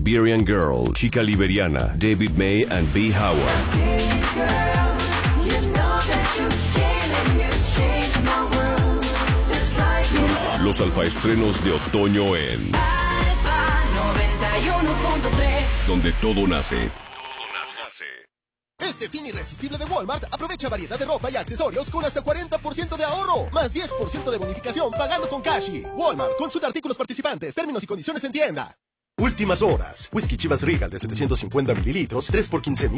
Liberian Girl, Chica Liberiana, David May and B. Howard. Los alfaestrenos de otoño en Alfa 91.3, donde todo nace. Este fin irresistible de Walmart, aprovecha variedad de ropa y accesorios con hasta 40% de ahorro, más 10% de bonificación pagando con Cashi. Walmart, consulta artículos participantes, términos y condiciones en tienda. Últimas horas. Whisky Chivas Regal de 750 mililitros, 3 por 15,000.